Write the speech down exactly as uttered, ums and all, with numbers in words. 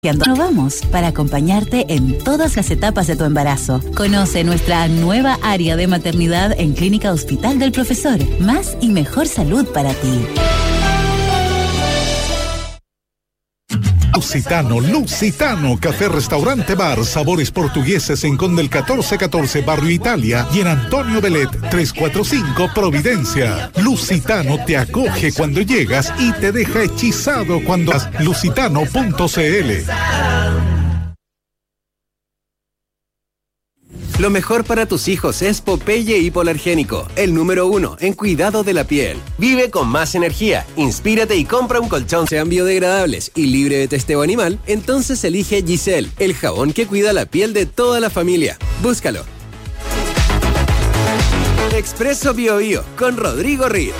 Nos vamos para acompañarte en todas las etapas de tu embarazo. Conoce nuestra nueva área de maternidad en Clínica Hospital del Profesor. Más y mejor salud para ti. Lusitano, Lusitano, café, restaurante, bar, sabores portugueses en Conde el catorce catorce, Barrio Italia, y en Antonio Belet, trescientos cuarenta y cinco, Providencia. Lusitano te acoge cuando llegas y te deja hechizado cuando... lusitano punto c l. Lo mejor para tus hijos es Popeye Hipoalergénico, el número uno en cuidado de la piel. Vive con más energía, inspírate y compra un colchón. Sean biodegradables y libre de testeo animal, entonces elige Giselle, el jabón que cuida la piel de toda la familia. Búscalo. Expreso Bio Bio con Rodrigo Ríos.